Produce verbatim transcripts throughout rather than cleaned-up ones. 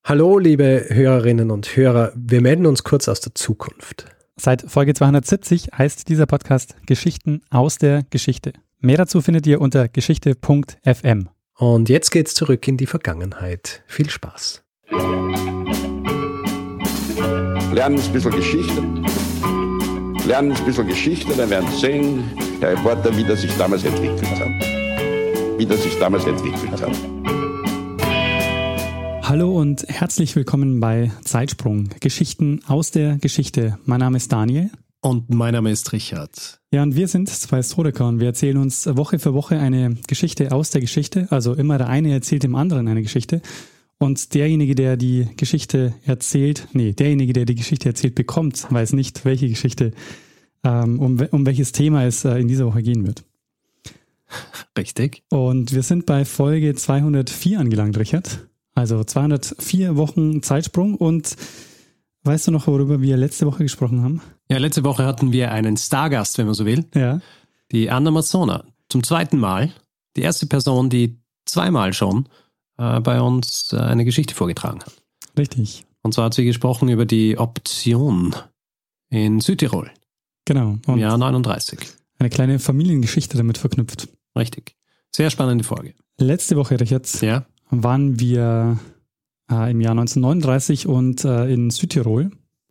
Hallo, liebe Hörerinnen und Hörer, wir melden uns kurz aus der Zukunft. Seit Folge zweihundertsiebzig heißt dieser Podcast Geschichten aus der Geschichte. Mehr dazu findet ihr unter geschichte punkt f m. Und jetzt geht's zurück in die Vergangenheit. Viel Spaß. Lernen ein bisschen Geschichte. Lernen ein bisschen Geschichte, dann werden Sie sehen, Herr Reporter, wie das sich damals entwickelt hat. Wie das sich damals entwickelt hat. Hallo und herzlich willkommen bei Zeitsprung, Geschichten aus der Geschichte. Mein Name ist Daniel. Und mein Name ist Richard. Ja, und wir sind zwei Historiker und wir erzählen uns Woche für Woche eine Geschichte aus der Geschichte. Also immer der eine erzählt dem anderen eine Geschichte. Und derjenige, der die Geschichte erzählt, nee, derjenige, der die Geschichte erzählt bekommt, weiß nicht, welche Geschichte, ähm, um, um welches Thema es äh, in dieser Woche gehen wird. Richtig. Und wir sind bei Folge zweihundertvier angelangt, Richard. Also zweihundertvier Wochen Zeitsprung. Und weißt du noch, worüber wir letzte Woche gesprochen haben? Ja, letzte Woche hatten wir einen Stargast, wenn man so will. Ja. Die Anna Mazzona. Zum zweiten Mal. Die erste Person, die zweimal schon äh, bei uns äh, eine Geschichte vorgetragen hat. Richtig. Und zwar hat sie gesprochen über die Option in Südtirol. Genau. Im Jahr neununddreißig. Eine kleine Familiengeschichte damit verknüpft. Richtig. Sehr spannende Folge. Letzte Woche, Richard, ja. waren wir äh, im Jahr neunzehnhundertneununddreißig und äh, in Südtirol.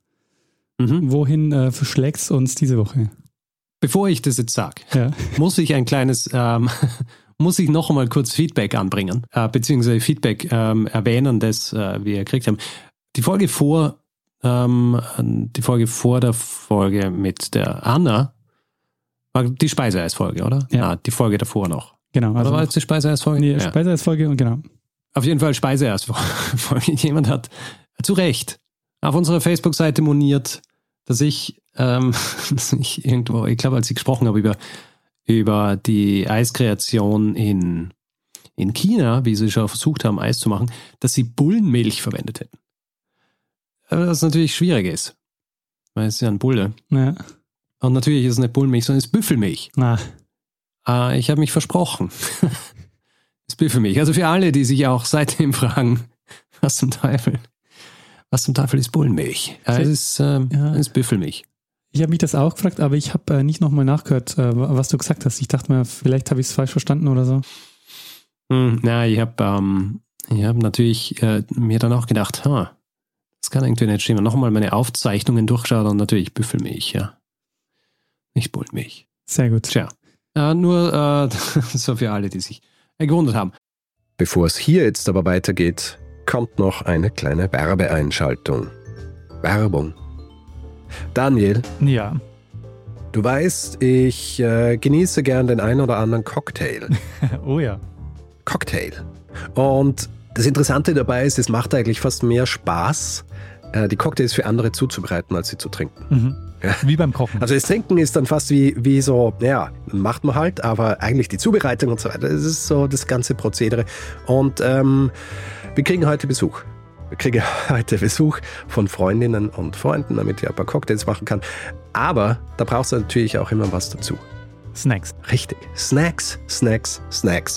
Mhm. Wohin äh, verschlägt es uns diese Woche? Bevor ich das jetzt sage, ja. muss ich ein kleines, ähm, muss ich noch einmal kurz Feedback anbringen, äh, beziehungsweise Feedback ähm, erwähnen, das äh, wir gekriegt haben. Die Folge vor, ähm, die Folge vor der Folge mit der Anna war die Speiseeisfolge, oder? Ja. Ah, die Folge davor noch. Genau. Also oder war jetzt die Speiseeisfolge? Nee, ja. Speiseeisfolge und genau. Auf jeden Fall Speiseeisfolge. Jemand hat zu Recht auf unserer Facebook-Seite moniert, dass ich, ähm, dass ich irgendwo, ich glaube, als ich gesprochen habe über, über die Eiskreation in, in China, wie sie schon versucht haben, Eis zu machen, dass sie Bullenmilch verwendet hätten. Aber das natürlich schwierig ist. Weil es ist ja ein Bulle. Ja. Und natürlich ist es nicht Bullenmilch, sondern es ist Büffelmilch. Na. Äh, ich habe mich versprochen. Das ist Büffelmilch. Also für alle, die sich auch seitdem fragen, was zum Teufel, was zum Teufel ist Bullenmilch? Äh, es ist, ähm, ja. es ist Büffelmilch. Ich habe mich das auch gefragt, aber ich habe äh, nicht nochmal nachgehört, äh, was du gesagt hast. Ich dachte mir, vielleicht habe ich es falsch verstanden oder so. Hm, na, ich habe ähm, ich hab natürlich äh, mir dann auch gedacht, ha, das kann irgendwie nicht stimmen. Nochmal meine Aufzeichnungen durchgeschaut und natürlich Büffelmilch, ja. Nicht Bullenmilch. Sehr gut. Tja. Äh, nur äh, so für alle, die sich äh, gewundert haben. Bevor es hier jetzt aber weitergeht, kommt noch eine kleine Werbeeinschaltung. Werbung. Daniel. Ja. Du weißt, ich äh, genieße gern den einen oder anderen Cocktail. Oh ja. Cocktail. Und das Interessante dabei ist, es macht eigentlich fast mehr Spaß, äh, die Cocktails für andere zuzubereiten, als sie zu trinken. Mhm. Ja. Wie beim Kochen. Also das Trinken ist dann fast wie, wie so, ja, macht man halt, aber eigentlich die Zubereitung und so weiter, das ist so das ganze Prozedere. Und ähm, wir kriegen heute Besuch. Wir kriegen heute Besuch von Freundinnen und Freunden, damit ich ein paar Cocktails machen kann. Aber da brauchst du natürlich auch immer was dazu. Snacks. Richtig. Snacks, Snacks, Snacks.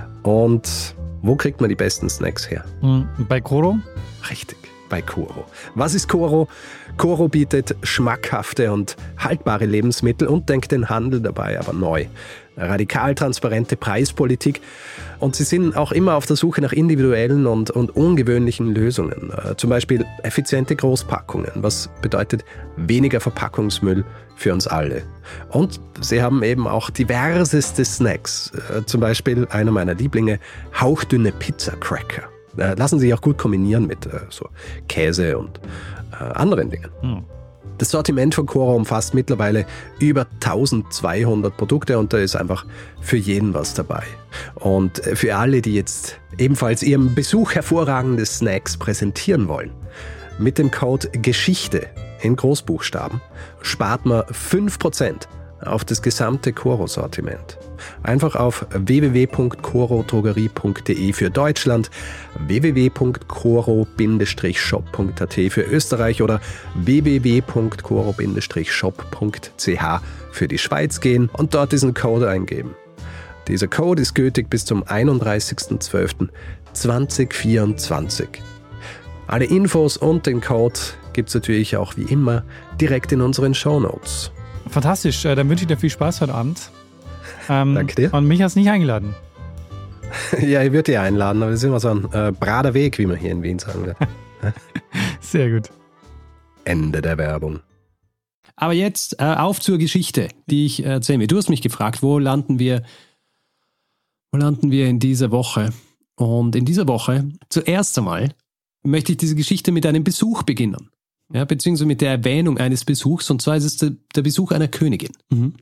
Und wo kriegt man die besten Snacks her? Bei Coro? Richtig, bei Coro. Was ist Coro? Coro bietet schmackhafte und haltbare Lebensmittel und denkt den Handel dabei aber neu. Radikal transparente Preispolitik und sie sind auch immer auf der Suche nach individuellen und, und ungewöhnlichen Lösungen. Äh, zum Beispiel effiziente Großpackungen, was bedeutet weniger Verpackungsmüll für uns alle. Und sie haben eben auch diverseste Snacks, äh, zum Beispiel einer meiner Lieblinge, hauchdünne Pizza-Cracker. Äh, lassen sich auch gut kombinieren mit äh, so Käse und äh, anderen Dingen. Hm. Das Sortiment von Coro umfasst mittlerweile über eintausendzweihundert Produkte und da ist einfach für jeden was dabei. Und für alle, die jetzt ebenfalls ihrem Besuch hervorragende Snacks präsentieren wollen, mit dem Code Geschichte in Großbuchstaben spart man fünf Prozent auf das gesamte Coro-Sortiment. Einfach auf w w w punkt coro drogerie punkt d e für Deutschland, w w w punkt coro shop punkt a t für Österreich oder w w w punkt coro shop punkt c h für die Schweiz gehen und dort diesen Code eingeben. Dieser Code ist gültig bis zum einunddreißigsten zwölften zweitausendvierundzwanzig. Alle Infos und den Code gibt es natürlich auch wie immer direkt in unseren Shownotes. Fantastisch, dann wünsche ich dir viel Spaß heute Abend. Ähm, Danke dir. Und mich hast du nicht eingeladen. Ja, ich würde dich einladen, aber das ist immer so ein äh, brader Weg, wie man hier in Wien sagen würde. Sehr gut. Ende der Werbung. Aber jetzt äh, auf zur Geschichte, die ich erzähle mir. Du hast mich gefragt, wo landen wir, wo landen wir in dieser Woche? Und in dieser Woche, zuerst einmal, möchte ich diese Geschichte mit einem Besuch beginnen. Ja, beziehungsweise mit der Erwähnung eines Besuchs. Und zwar ist es der, der Besuch einer Königin. Mhm.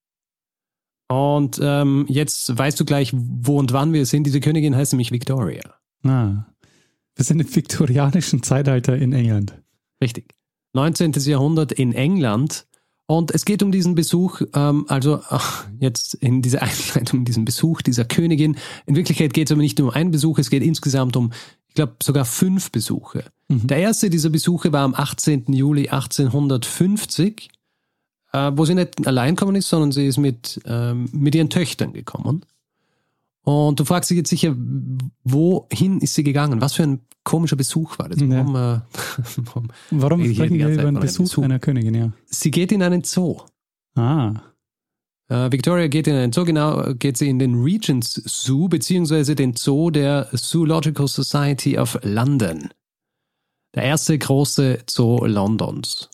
Und ähm, jetzt weißt du gleich, wo und wann wir sind. Diese Königin heißt nämlich Victoria. Ah, wir sind im viktorianischen Zeitalter in England. Richtig. neunzehntes Jahrhundert in England. Und es geht um diesen Besuch, ähm, also ach, jetzt in dieser Einleitung, diesen Besuch dieser Königin. In Wirklichkeit geht es aber nicht nur um einen Besuch, es geht insgesamt um, ich glaube, sogar fünf Besuche. Mhm. Der erste dieser Besuche war am achtzehnten Juli achtzehnhundertfünfzig, äh, wo sie nicht allein gekommen ist, sondern sie ist mit, ähm, mit ihren Töchtern gekommen. Und du fragst dich jetzt sicher, wohin ist sie gegangen? Was für ein komischer Besuch war das? Warum, Ja. äh, warum, Warum rede ich hier sprechen die wir ganze über Zeit einen von einem Besuch Besuch? einer Königin, ja? Sie geht in einen Zoo. Ah, Äh, Victoria geht in einen Zoo, genau geht sie in den Regent's Zoo, beziehungsweise den Zoo der Zoological Society of London. Der erste große Zoo Londons.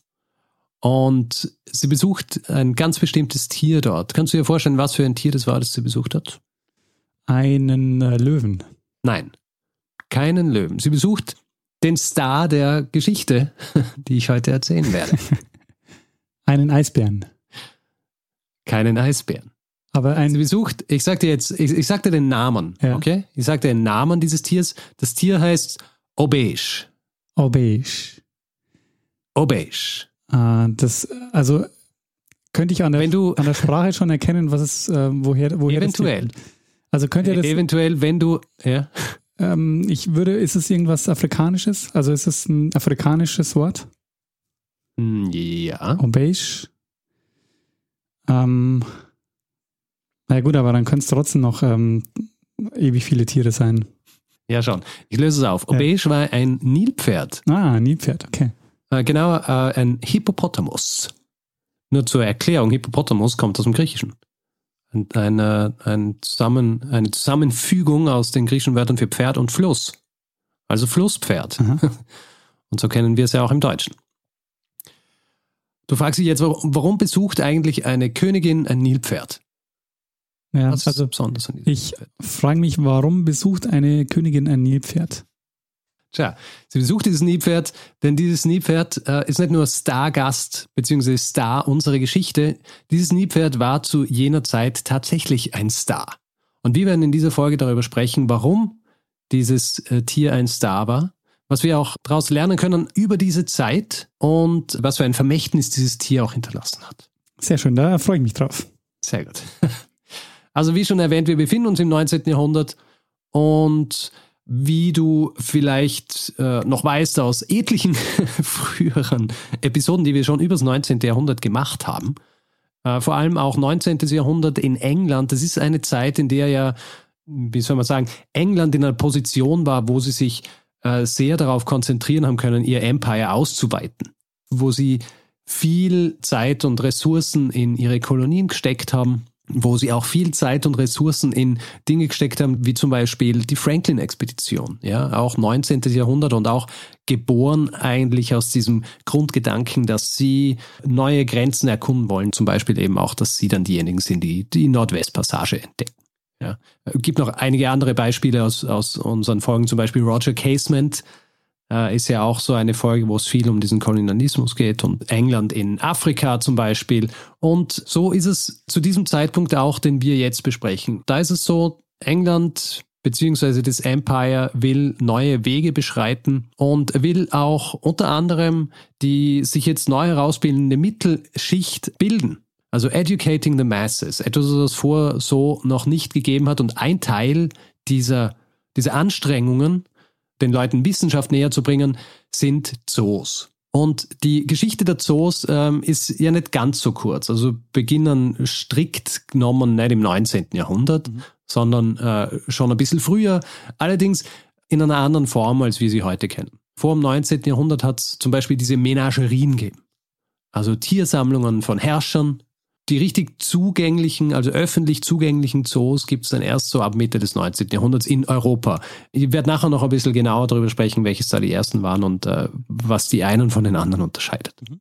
Und sie besucht ein ganz bestimmtes Tier dort. Kannst du dir vorstellen, was für ein Tier das war, das sie besucht hat? einen äh, Löwen. Nein, keinen Löwen. Sie besucht den Star der Geschichte, die ich heute erzählen werde. Einen Eisbären. Keinen Eisbären. Aber Sie ein, besucht, ich sag dir jetzt, ich, ich sag dir den Namen, Ja. okay? Ich sag dir den Namen dieses Tiers. Das Tier heißt Obège. oh, beige. Obège. Ah, das, also könnte ich an der, Wenn du- an der Sprache schon erkennen, was es, äh, woher, woher Eventuell. das kommt. Also könnte das, Eventuell, wenn du, ja, ähm, ich würde, ist es irgendwas Afrikanisches? Also ist es ein afrikanisches Wort? Hm, ja. Oh, beige. Ähm, na ja gut, aber dann können es trotzdem noch ähm, ewig viele Tiere sein. Ja, schon. Ich löse es auf. Obège war ein Nilpferd. Ah, ein Nilpferd, okay. Äh, genau, äh, ein Hippopotamus. Nur zur Erklärung, Hippopotamus kommt aus dem Griechischen. Und eine, ein Zusammen, eine Zusammenfügung aus den griechischen Wörtern für Pferd und Fluss. Also Flusspferd. Aha. Und so kennen wir es ja auch im Deutschen. Du fragst dich jetzt, warum warum besucht eigentlich eine Königin ein Nilpferd? Ja, Was ist also besonders an diesem ich Nilpferd? frage mich, warum besucht eine Königin ein Nilpferd? Tja, sie besucht dieses Nilpferd, denn dieses Nilpferd äh, ist nicht nur Stargast bzw. Star unserer Geschichte. Dieses Nilpferd war zu jener Zeit tatsächlich ein Star. Und wir werden in dieser Folge darüber sprechen, warum dieses äh, Tier ein Star war, was wir auch daraus lernen können über diese Zeit und was für ein Vermächtnis dieses Tier auch hinterlassen hat. Sehr schön, da freue ich mich drauf. Sehr gut. Also wie schon erwähnt, wir befinden uns im neunzehnten Jahrhundert und wie du vielleicht äh, noch weißt aus etlichen früheren Episoden, die wir schon über das neunzehnte Jahrhundert gemacht haben, äh, vor allem auch neunzehnten Jahrhundert in England, das ist eine Zeit, in der ja, wie soll man sagen, England in einer Position war, wo sie sich äh, sehr darauf konzentrieren haben können, ihr Empire auszuweiten, wo sie viel Zeit und Ressourcen in ihre Kolonien gesteckt haben, wo sie auch viel Zeit und Ressourcen in Dinge gesteckt haben, wie zum Beispiel die Franklin-Expedition, ja, auch neunzehnten Jahrhundert und auch geboren eigentlich aus diesem Grundgedanken, dass sie neue Grenzen erkunden wollen, zum Beispiel eben auch, dass sie dann diejenigen sind, die die Nordwestpassage entdecken. Ja. Es gibt noch einige andere Beispiele aus, aus unseren Folgen, zum Beispiel Roger Casement, äh, ist ja auch so eine Folge, wo es viel um diesen Kolonialismus geht und England in Afrika zum Beispiel. Und so ist es zu diesem Zeitpunkt auch, den wir jetzt besprechen. Da ist es so, England bzw. das Empire will neue Wege beschreiten und will auch unter anderem die sich jetzt neu herausbildende Mittelschicht bilden. Also educating the masses, etwas, was es vorher so noch nicht gegeben hat. Und ein Teil dieser, dieser Anstrengungen, den Leuten Wissenschaft näher zu bringen, sind Zoos. Und die Geschichte der Zoos ähm, ist ja nicht ganz so kurz. Also beginnen strikt genommen nicht im neunzehnten Jahrhundert, mhm. sondern äh, schon ein bisschen früher. Allerdings in einer anderen Form, als wir sie heute kennen. Vor dem neunzehnten Jahrhundert hat es zum Beispiel diese Menagerien gegeben. Also Tiersammlungen von Herrschern. Die richtig zugänglichen, also öffentlich zugänglichen Zoos gibt es dann erst so ab Mitte des neunzehnten Jahrhunderts in Europa. Ich werde nachher noch ein bisschen genauer darüber sprechen, welches da die ersten waren und äh, was die einen von den anderen unterscheidet. Mhm.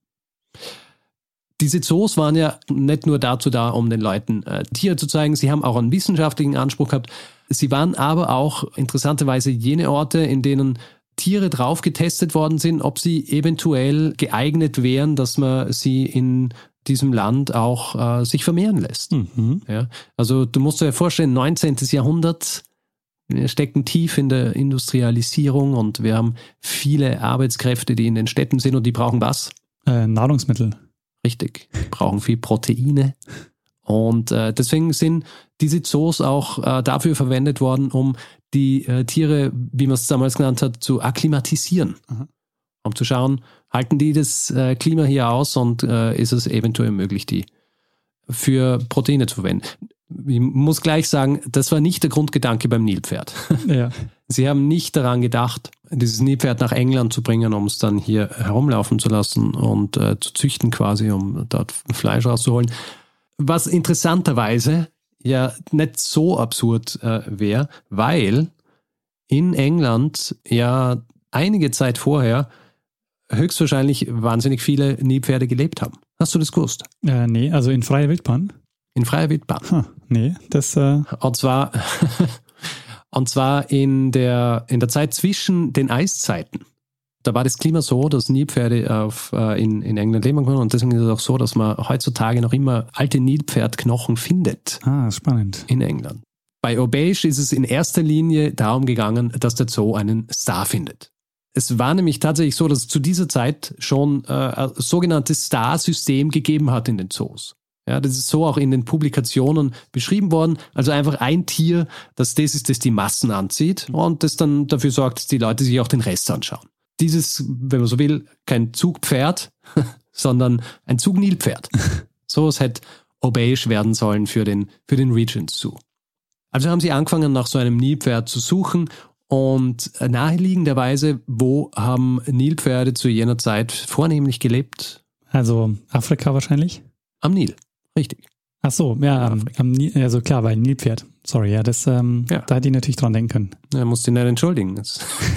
Diese Zoos waren ja nicht nur dazu da, um den Leuten äh, Tiere zu zeigen, sie haben auch einen wissenschaftlichen Anspruch gehabt. Sie waren aber auch interessanterweise jene Orte, in denen Tiere drauf getestet worden sind, ob sie eventuell geeignet wären, dass man sie in diesem Land auch äh, sich vermehren lässt. Mhm. Ja, also du musst dir vorstellen, neunzehnten Jahrhundert, wir stecken tief in der Industrialisierung und wir haben viele Arbeitskräfte, die in den Städten sind und die brauchen was? Äh, Nahrungsmittel. Richtig, brauchen viel Proteine. Und äh, deswegen sind diese Zoos auch äh, dafür verwendet worden, um die äh, Tiere, wie man es damals genannt hat, zu akklimatisieren. Mhm. Um zu schauen, halten die das äh, Klima hier aus und äh, ist es eventuell möglich, die für Proteine zu verwenden. Ich muss gleich sagen, das war nicht der Grundgedanke beim Nilpferd. Ja. Sie haben nicht daran gedacht, dieses Nilpferd nach England zu bringen, um es dann hier herumlaufen zu lassen und äh, zu züchten quasi, um dort Fleisch rauszuholen. Was interessanterweise ja nicht so absurd äh, wäre, weil in England ja einige Zeit vorher höchstwahrscheinlich wahnsinnig viele Nilpferde gelebt haben. Hast du das gewusst? Äh, nee, also in freier Wildbahn? In freier Wildbahn. Huh, nee, das... Äh und zwar, und zwar in der, in der Zeit zwischen den Eiszeiten. Da war das Klima so, dass Nilpferde auf, äh, in, in England leben können und deswegen ist es auch so, dass man heutzutage noch immer alte Nilpferdknochen findet. Ah, spannend. In England. Bei Obeish ist es in erster Linie darum gegangen, dass der Zoo einen Star findet. Es war nämlich tatsächlich so, dass es zu dieser Zeit schon äh, ein sogenanntes Star-System gegeben hat in den Zoos. Ja, das ist so auch in den Publikationen beschrieben worden. Also einfach ein Tier, das das ist, das die Massen anzieht und das dann dafür sorgt, dass die Leute sich auch den Rest anschauen. Dieses, wenn man so will, kein Zugpferd, sondern ein Zugnilpferd. So es hätte Obeish werden sollen für den, für den Regents Zoo. Also haben sie angefangen, nach so einem Nilpferd zu suchen. Und naheliegenderweise, wo haben Nilpferde zu jener Zeit vornehmlich gelebt? Also Afrika wahrscheinlich? Am Nil, richtig. Ach so, ja, am, am Nil, also klar, weil Nilpferd. Sorry, ja, das, ähm, ja. Da hätte ich natürlich dran denken können. Ja, musst du dich nicht entschuldigen. Es,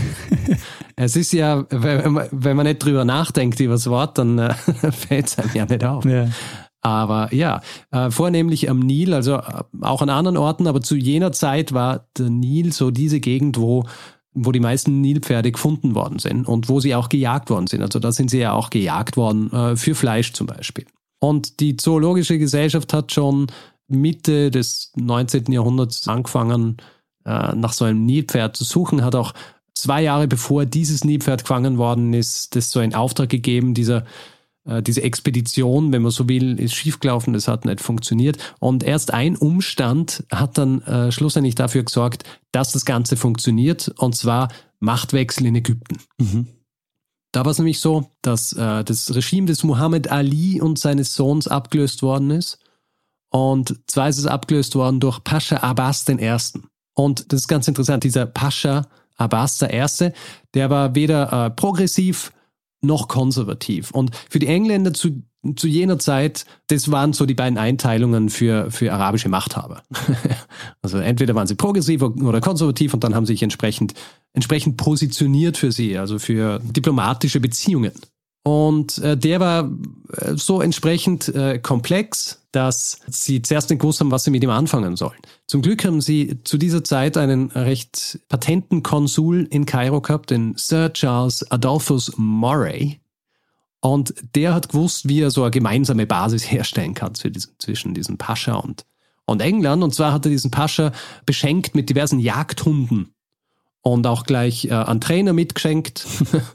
es ist ja, wenn man, wenn man nicht drüber nachdenkt über das Wort, dann äh, fällt es einem ja nicht auf. Ja. Aber ja, äh, vornehmlich am Nil, also äh, auch an anderen Orten, aber zu jener Zeit war der Nil so diese Gegend, wo, wo die meisten Nilpferde gefunden worden sind und wo sie auch gejagt worden sind. Also da sind sie ja auch gejagt worden, äh, für Fleisch zum Beispiel. Und die Zoologische Gesellschaft hat schon Mitte des neunzehnten Jahrhunderts angefangen, äh, nach so einem Nilpferd zu suchen, hat auch zwei Jahre bevor dieses Nilpferd gefangen worden ist, das so einen Auftrag gegeben, dieser Diese Expedition, wenn man so will, ist schiefgelaufen, das hat nicht funktioniert. Und erst ein Umstand hat dann äh, schlussendlich dafür gesorgt, dass das Ganze funktioniert, und zwar Machtwechsel in Ägypten. Mhm. Da war es nämlich so, dass äh, das Regime des Muhammad Ali und seines Sohns abgelöst worden ist. Und zwar ist es abgelöst worden durch Pascha Abbas den Ersten. Und das ist ganz interessant, dieser Pascha Abbas der Erste, der war weder äh, progressiv noch konservativ. Und für die Engländer zu, zu jener Zeit, das waren so die beiden Einteilungen für, für arabische Machthaber. Also entweder waren sie progressiv oder konservativ und dann haben sie sich entsprechend, entsprechend positioniert für sie, also für diplomatische Beziehungen. Und äh, der war äh, so entsprechend äh, komplex, dass sie zuerst nicht gewusst haben, was sie mit ihm anfangen sollen. Zum Glück haben sie zu dieser Zeit einen recht patenten Konsul in Kairo gehabt, den Sir Charles Adolphus Moray. Und der hat gewusst, wie er so eine gemeinsame Basis herstellen kann zwischen diesem Pascha und, und England. Und zwar hat er diesen Pascha beschenkt mit diversen Jagdhunden und auch gleich äh, einen Trainer mitgeschenkt,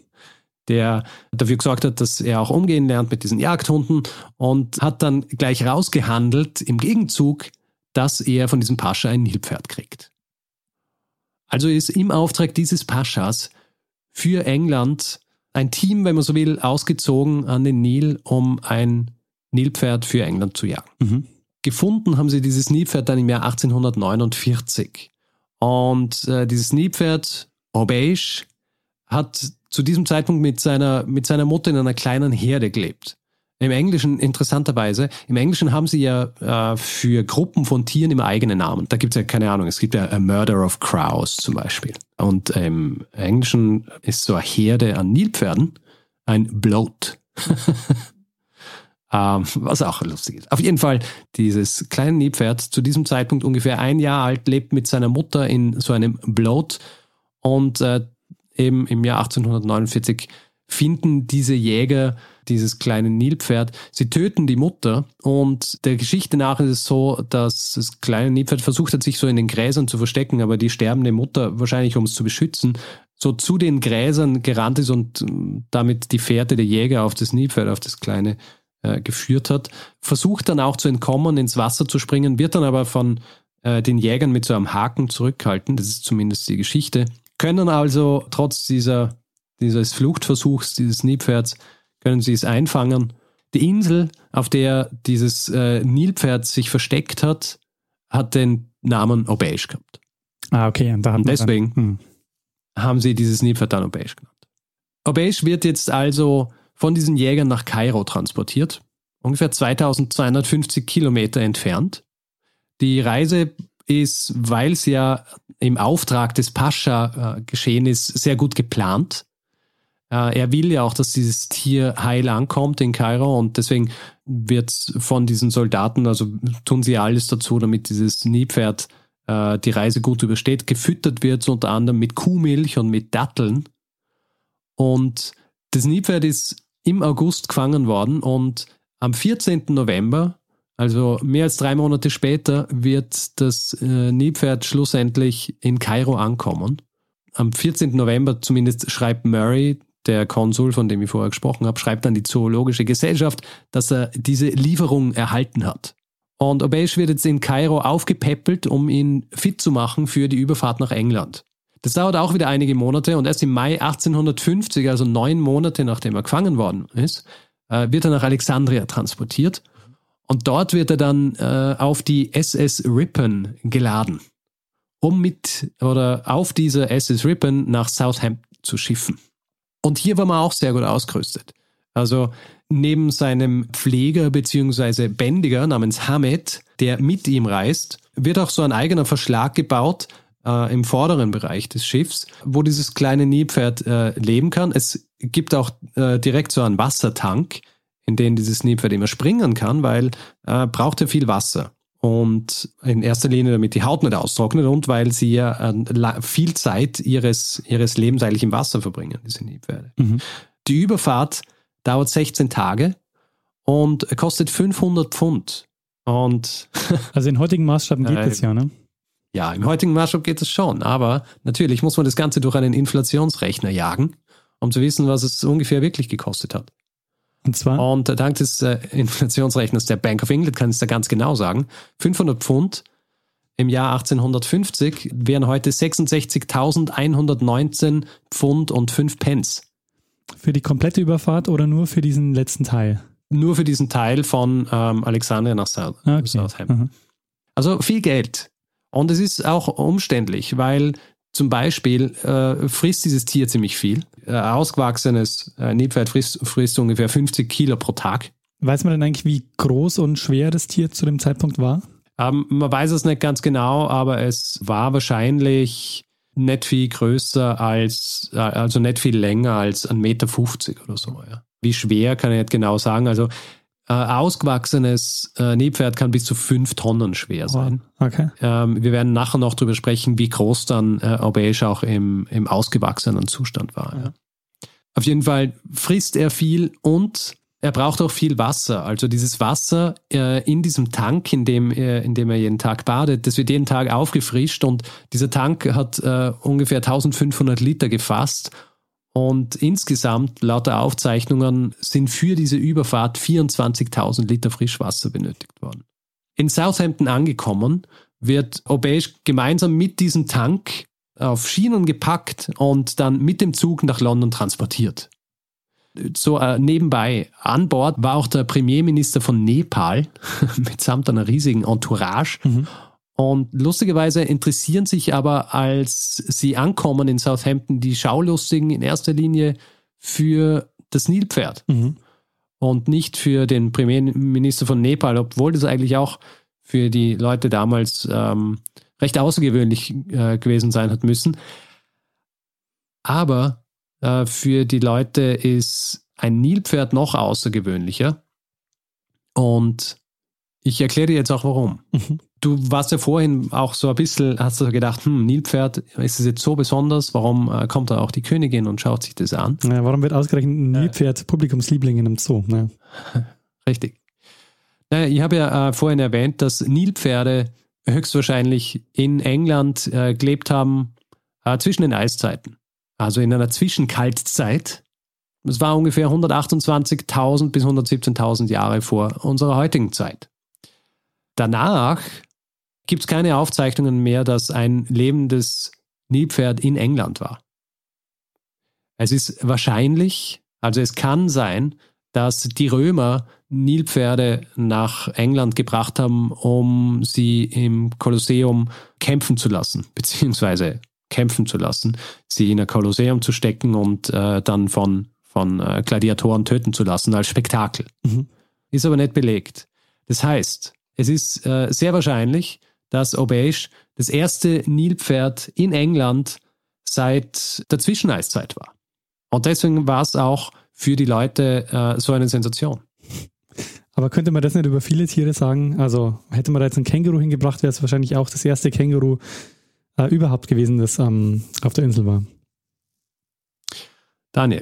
der dafür gesorgt hat, dass er auch umgehen lernt mit diesen Jagdhunden, und hat dann gleich rausgehandelt im Gegenzug, dass er von diesem Pascha ein Nilpferd kriegt. Also ist im Auftrag dieses Paschas für England ein Team, wenn man so will, ausgezogen an den Nil, um ein Nilpferd für England zu jagen. Mhm. Gefunden haben sie dieses Nilpferd dann im Jahr achtzehnhundertneunundvierzig. Und äh, dieses Nilpferd, Obeish, hat zu diesem Zeitpunkt mit seiner, mit seiner Mutter in einer kleinen Herde gelebt. Im Englischen, interessanterweise, im Englischen haben sie ja äh, für Gruppen von Tieren immer eigene Namen. Da gibt es ja keine Ahnung, es gibt ja a Murder of Crows zum Beispiel. Und im Englischen ist so eine Herde an Nilpferden ein Bloat. ähm, was auch lustig ist. Auf jeden Fall, dieses kleine Nilpferd, zu diesem Zeitpunkt ungefähr ein Jahr alt, lebt mit seiner Mutter in so einem Bloat. Und äh, eben im Jahr achtzehnhundertneunundvierzig finden diese Jäger dieses kleine Nilpferd. Sie töten die Mutter und der Geschichte nach ist es so, dass das kleine Nilpferd versucht hat, sich so in den Gräsern zu verstecken, aber die sterbende Mutter, wahrscheinlich um es zu beschützen, so zu den Gräsern gerannt ist und damit die Fährte der Jäger auf das Nilpferd, auf das kleine äh, geführt hat. Versucht dann auch zu entkommen, ins Wasser zu springen, wird dann aber von äh, den Jägern mit so einem Haken zurückgehalten. Das ist zumindest die Geschichte. Können also trotz dieser dieses Fluchtversuchs dieses Nilpferds, können sie es einfangen. Die Insel, auf der dieses äh, Nilpferd sich versteckt hat, hat den Namen Obeish gehabt. Ah, okay. Und, da und deswegen dann, hm. haben sie dieses Nilpferd dann Obeish genannt. Obeish wird jetzt also von diesen Jägern nach Kairo transportiert, ungefähr zweitausendzweihundertfünfzig Kilometer entfernt. Die Reise ist, weil es ja im Auftrag des Pascha äh, geschehen ist, sehr gut geplant. Er will ja auch, dass dieses Tier heil ankommt in Kairo und deswegen wird von diesen Soldaten, also tun sie alles dazu, damit dieses Nilpferd äh, die Reise gut übersteht. Gefüttert wird es unter anderem mit Kuhmilch und mit Datteln. Und das Nilpferd ist im August gefangen worden und am vierzehnten November, also mehr als drei Monate später, wird das äh, Nilpferd schlussendlich in Kairo ankommen. Am vierzehnten November zumindest schreibt Murray, der Konsul, von dem ich vorher gesprochen habe, schreibt an die Zoologische Gesellschaft, dass er diese Lieferung erhalten hat. Und Obeish wird jetzt in Kairo aufgepäppelt, um ihn fit zu machen für die Überfahrt nach England. Das dauert auch wieder einige Monate und erst im Mai achtzehnhundertfünfzig, also neun Monate nachdem er gefangen worden ist, wird er nach Alexandria transportiert. Und dort wird er dann äh, auf die S S Ripon geladen, um mit oder auf dieser S S Ripon nach Southampton zu schiffen. Und hier war man auch sehr gut ausgerüstet. Also neben seinem Pfleger bzw. Bändiger namens Hamed, der mit ihm reist, wird auch so ein eigener Verschlag gebaut äh, im vorderen Bereich des Schiffs, wo dieses kleine Nilpferd äh, leben kann. Es gibt auch äh, direkt so einen Wassertank, in den dieses Nilpferd immer springen kann, weil äh, braucht er viel Wasser. Und in erster Linie, damit die Haut nicht austrocknet und weil sie ja äh, viel Zeit ihres, ihres Lebens eigentlich im Wasser verbringen, diese Nilpferde. Mhm. Die Überfahrt dauert sechzehn Tage und kostet fünfhundert Pfund. Und also in heutigen Maßstaben geht äh, das ja, ne? Ja, im heutigen Maßstab geht es schon, aber natürlich muss man das Ganze durch einen Inflationsrechner jagen, um zu wissen, was es ungefähr wirklich gekostet hat. Und zwar? Und dank des äh, Inflationsrechners der Bank of England kann ich es da ganz genau sagen. fünfhundert Pfund im Jahr achtzehnhundertfünfzig wären heute sechsundsechzigtausendeinhundertneunzehn Pfund und fünf Pence. Für die komplette Überfahrt oder nur für diesen letzten Teil? Nur für diesen Teil von ähm, Alexandria nach South, okay. Southampton. Mhm. Also viel Geld. Und es ist auch umständlich, weil zum Beispiel äh, frisst dieses Tier ziemlich viel. Äh, ausgewachsenes äh, Nilpferd frisst, frisst ungefähr fünfzig Kilo pro Tag. Weiß man denn eigentlich, wie groß und schwer das Tier zu dem Zeitpunkt war? Ähm, man weiß es nicht ganz genau, aber es war wahrscheinlich nicht viel größer als, äh, also nicht viel länger als ein Meter fünfzig oder so. Ja. Wie schwer kann ich nicht genau sagen. Also äh, ausgewachsenes äh, Nilpferd kann bis zu fünf Tonnen schwer sein. Oh, okay. Ähm, wir werden nachher noch darüber sprechen, wie groß dann äh, Obeish auch im, im ausgewachsenen Zustand war. Ja. Auf jeden Fall frisst er viel und er braucht auch viel Wasser. Also dieses Wasser äh, in diesem Tank, in dem, äh, in dem er jeden Tag badet, das wird jeden Tag aufgefrischt und dieser Tank hat äh, ungefähr eintausendfünfhundert Liter gefasst. Und insgesamt, laut der Aufzeichnungen, sind für diese Überfahrt vierundzwanzigtausend Liter Frischwasser benötigt worden. In Southampton angekommen, wird Obeish gemeinsam mit diesem Tank auf Schienen gepackt und dann mit dem Zug nach London transportiert. So äh, nebenbei, an Bord war auch der Premierminister von Nepal mitsamt einer riesigen Entourage. Mhm. Und lustigerweise interessieren sich aber, als sie ankommen in Southampton, die Schaulustigen in erster Linie für das Nilpferd mhm. und nicht für den Premierminister von Nepal, obwohl das eigentlich auch für die Leute damals ähm, recht außergewöhnlich äh, gewesen sein hat müssen. Aber äh, für die Leute ist ein Nilpferd noch außergewöhnlicher. Und ich erkläre dir jetzt auch, warum. Mhm. Du warst ja vorhin auch so ein bisschen, hast du gedacht, hm, Nilpferd, ist es jetzt so besonders? Warum äh, kommt da auch die Königin und schaut sich das an? Ja, warum wird ausgerechnet ein Nilpferd äh, Publikumsliebling in einem Zoo? Ja. Richtig. Naja, ich habe ja äh, vorhin erwähnt, dass Nilpferde höchstwahrscheinlich in England äh, gelebt haben äh, zwischen den Eiszeiten. Also in einer Zwischenkaltzeit. Es war ungefähr hundertachtundzwanzigtausend bis hundertsiebzehntausend Jahre vor unserer heutigen Zeit. Danach gibt es keine Aufzeichnungen mehr, dass ein lebendes Nilpferd in England war. Es ist wahrscheinlich, also es kann sein, dass die Römer Nilpferde nach England gebracht haben, um sie im Kolosseum kämpfen zu lassen, beziehungsweise kämpfen zu lassen, sie in ein Kolosseum zu stecken und äh, dann von, von äh, Gladiatoren töten zu lassen als Spektakel. Mhm. Ist aber nicht belegt. Das heißt, es ist äh, sehr wahrscheinlich, dass Obeish das erste Nilpferd in England seit der Zwischeneiszeit war. Und deswegen war es auch für die Leute äh, so eine Sensation. Aber könnte man das nicht über viele Tiere sagen? Also hätte man da jetzt ein Känguru hingebracht, wäre es wahrscheinlich auch das erste Känguru äh, überhaupt gewesen, das ähm, auf der Insel war. Daniel,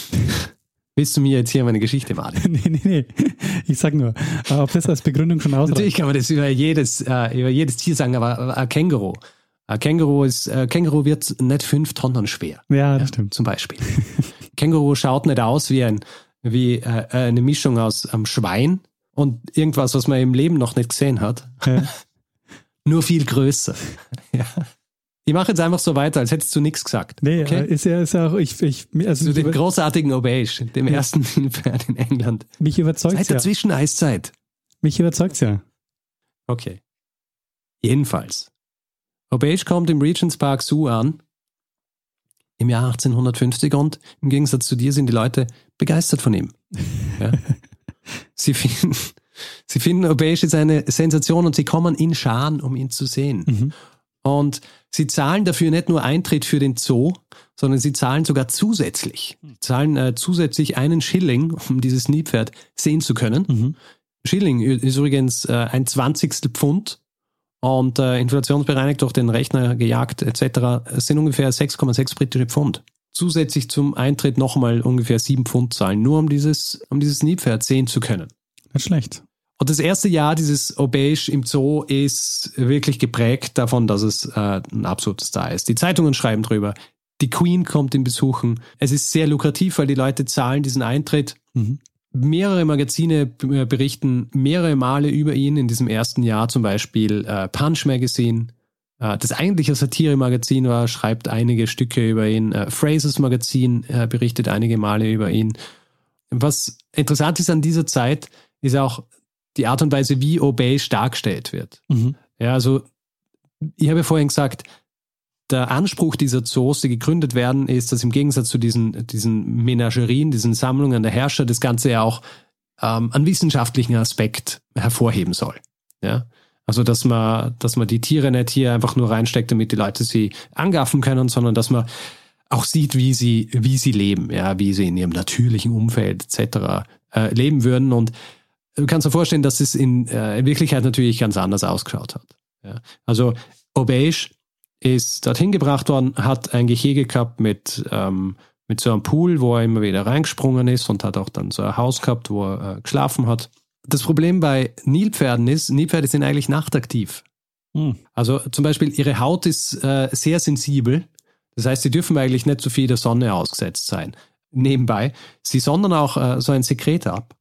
willst du mir jetzt hier meine Geschichte malen? nee, nee, nee. Ich sag nur, äh, ob das als Begründung schon ausreicht. Natürlich kann man das über jedes, äh, über jedes Tier sagen, aber ein Känguru. Ein Känguru, ist, äh, Känguru wird nicht fünf Tonnen schwer. Ja, das ja, stimmt. Zum Beispiel. Känguru schaut nicht aus wie, ein, wie äh, eine Mischung aus einem Schwein und irgendwas, was man im Leben noch nicht gesehen hat. Ja. Nur viel größer. Ja. Ich mache jetzt einfach so weiter, als hättest du nichts gesagt. Nee, okay? ist ja, ist ja auch, ich, ich, also zu dem großartigen Obeish, dem ja. ersten Nilpferd in England. Mich überzeugt Seit der ja. Zwischeneiszeit. Mich überzeugt's ja. Okay. Jedenfalls. Obeish kommt im Regent's Park Zoo an, im Jahr achtzehnhundertfünfzig, und im Gegensatz zu dir sind die Leute begeistert von ihm. Ja. Sie finden, sie finden Obeish ist eine Sensation und sie kommen in Scharen, um ihn zu sehen. Mhm. Und sie zahlen dafür nicht nur Eintritt für den Zoo, sondern sie zahlen sogar zusätzlich. Sie zahlen äh, zusätzlich einen Schilling, um dieses Nilpferd sehen zu können. Mhm. Schilling ist übrigens äh, ein Zwanzigstel Pfund und äh, inflationsbereinigt durch den Rechner gejagt et cetera. Es sind ungefähr sechs Komma sechs britische Pfund. Zusätzlich zum Eintritt nochmal ungefähr sieben Pfund zahlen, nur um dieses, um dieses Nilpferd sehen zu können. Nicht schlecht. Und das erste Jahr dieses Obeish im Zoo ist wirklich geprägt davon, dass es äh, ein absoluter Star ist. Die Zeitungen schreiben drüber. Die Queen kommt ihn besuchen. Es ist sehr lukrativ, weil die Leute zahlen diesen Eintritt. Mhm. Mehrere Magazine berichten mehrere Male über ihn in diesem ersten Jahr. Zum Beispiel äh, Punch Magazine, äh, das eigentlich ein Satire-Magazin war, schreibt einige Stücke über ihn. Äh, Fraser's Magazin äh, berichtet einige Male über ihn. Was interessant ist an dieser Zeit, ist auch die Art und Weise, wie Obeish dargestellt wird. Mhm. Ja, also ich habe ja vorhin gesagt, der Anspruch dieser Zoos, die gegründet werden, ist, dass im Gegensatz zu diesen, diesen Menagerien, diesen Sammlungen der Herrscher, das Ganze ja auch ähm, einen wissenschaftlichen Aspekt hervorheben soll. Ja? Also, dass man, dass man die Tiere nicht hier einfach nur reinsteckt, damit die Leute sie angaffen können, sondern dass man auch sieht, wie sie, wie sie leben, ja, wie sie in ihrem natürlichen Umfeld et cetera äh, leben würden. Und du kannst dir vorstellen, dass es in, äh, in Wirklichkeit natürlich ganz anders ausgeschaut hat. Ja? Also Obeish ist dorthin gebracht worden, hat ein Gehege gehabt mit, ähm, mit so einem Pool, wo er immer wieder reingesprungen ist, und hat auch dann so ein Haus gehabt, wo er äh, geschlafen hat. Das Problem bei Nilpferden ist, Nilpferde sind eigentlich nachtaktiv. Hm. Also zum Beispiel ihre Haut ist äh, sehr sensibel. Das heißt, sie dürfen eigentlich nicht so viel der Sonne ausgesetzt sein. Nebenbei, sie sondern auch äh, so ein Sekret ab,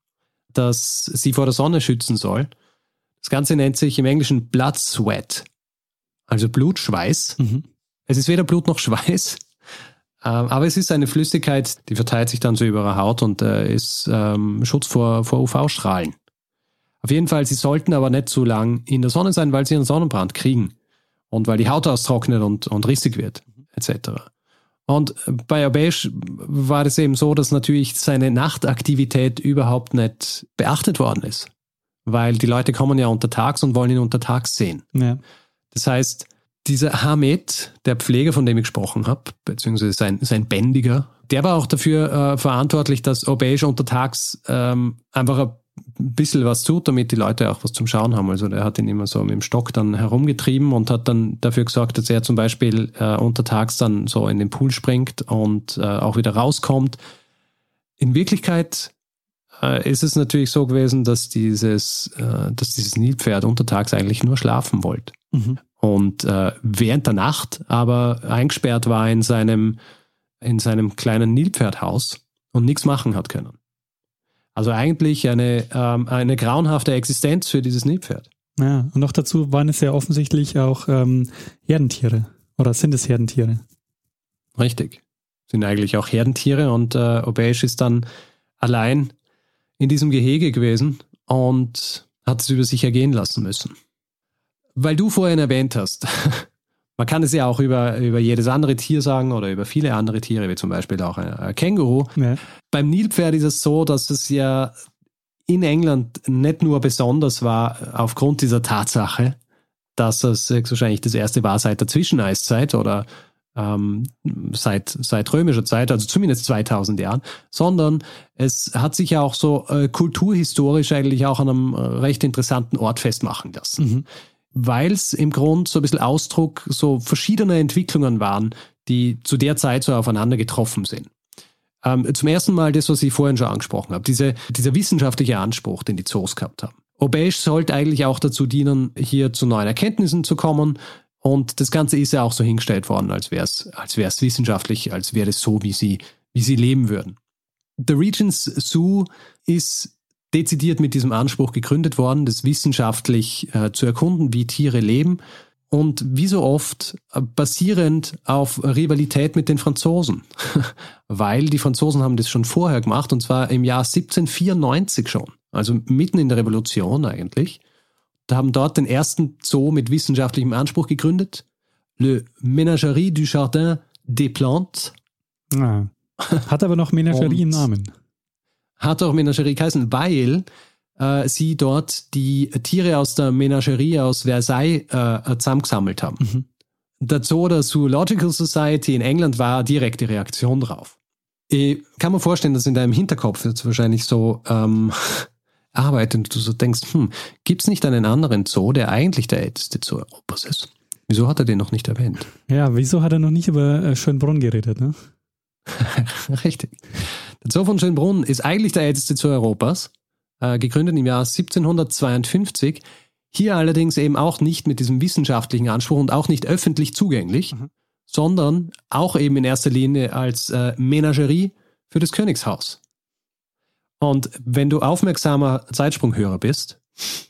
das sie vor der Sonne schützen soll. Das Ganze nennt sich im Englischen Blood Sweat. Also Blutschweiß. Mhm. Es ist weder Blut noch Schweiß, ähm, aber es ist eine Flüssigkeit, die verteilt sich dann so über ihre Haut und äh, ist ähm, Schutz vor, vor U V-Strahlen. Auf jeden Fall, sie sollten aber nicht zu lang in der Sonne sein, weil sie einen Sonnenbrand kriegen und weil die Haut austrocknet und, und rissig wird, et cetera. Und bei Aubèche war es eben so, dass natürlich seine Nachtaktivität überhaupt nicht beachtet worden ist. Weil die Leute kommen ja untertags und wollen ihn untertags sehen. Ja. Das heißt, dieser Hamed, der Pfleger, von dem ich gesprochen habe, beziehungsweise sein, sein Bändiger, der war auch dafür äh, verantwortlich, dass Aubèche untertags ähm, einfach ein bisschen was tut, damit die Leute auch was zum Schauen haben. Also der hat ihn immer so mit dem Stock dann herumgetrieben und hat dann dafür gesorgt, dass er zum Beispiel äh, untertags dann so in den Pool springt und äh, auch wieder rauskommt. In Wirklichkeit äh, ist es natürlich so gewesen, dass dieses, äh, dass dieses Nilpferd untertags eigentlich nur schlafen wollte. Mhm. Und äh, während der Nacht aber eingesperrt war in seinem, in seinem kleinen Nilpferdhaus und nichts machen hat können. Also eigentlich eine, ähm, eine grauenhafte Existenz für dieses Nilpferd. Ja, und noch dazu waren es ja offensichtlich auch ähm, Herdentiere. Oder sind es Herdentiere? Richtig. Sind eigentlich auch Herdentiere und äh, Aubèche ist dann allein in diesem Gehege gewesen und hat es über sich ergehen lassen müssen. Weil du vorhin erwähnt hast, man kann es ja auch über, über jedes andere Tier sagen oder über viele andere Tiere, wie zum Beispiel auch ein, ein Känguru. Ja. Beim Nilpferd ist es so, dass es ja in England nicht nur besonders war aufgrund dieser Tatsache, dass es wahrscheinlich das erste war seit der Zwischeneiszeit oder ähm, seit, seit römischer Zeit, also zumindest zweitausend Jahren, sondern es hat sich ja auch so äh, kulturhistorisch eigentlich auch an einem äh, recht interessanten Ort festmachen lassen. Mhm. Weil es im Grund so ein bisschen Ausdruck so verschiedener Entwicklungen waren, die zu der Zeit so aufeinander getroffen sind. Ähm, zum ersten Mal das, was ich vorhin schon angesprochen habe, diese, dieser wissenschaftliche Anspruch, den die Zoos gehabt haben. Aubèche sollte eigentlich auch dazu dienen, hier zu neuen Erkenntnissen zu kommen und das Ganze ist ja auch so hingestellt worden, als wäre es als wäre es wissenschaftlich, als wäre es so, wie sie, wie sie leben würden. The Regent's Zoo ist dezidiert mit diesem Anspruch gegründet worden, das wissenschaftlich äh, zu erkunden, wie Tiere leben und wie so oft äh, basierend auf Rivalität mit den Franzosen. Weil die Franzosen haben das schon vorher gemacht und zwar im Jahr siebzehnhundertvierundneunzig schon, also mitten in der Revolution eigentlich. Da haben dort den ersten Zoo mit wissenschaftlichem Anspruch gegründet, Le Ménagerie du Jardin des Plantes. Ja. Hat aber noch Menagerie im Namen. Hat auch Menagerie geheißen, weil äh, sie dort die Tiere aus der Menagerie aus Versailles äh, zusammengesammelt haben. Mhm. Der Zoo der Zoological Society in England war direkte Reaktion drauf. Ich kann mir vorstellen, dass in deinem Hinterkopf jetzt wahrscheinlich so ähm, arbeitet und du so denkst, hm, gibt es nicht einen anderen Zoo, der eigentlich der älteste Zoo Europas ist? Wieso hat er den noch nicht erwähnt? Ja, wieso hat er noch nicht über äh, Schönbrunn geredet, ne? Richtig. Der Zoo von Schönbrunn ist eigentlich der älteste Zoo Europas, äh, gegründet im Jahr siebzehnhundertzweiundfünfzig. Hier allerdings eben auch nicht mit diesem wissenschaftlichen Anspruch und auch nicht öffentlich zugänglich, mhm. sondern auch eben in erster Linie als äh, Menagerie für das Königshaus. Und wenn du aufmerksamer Zeitsprunghörer bist,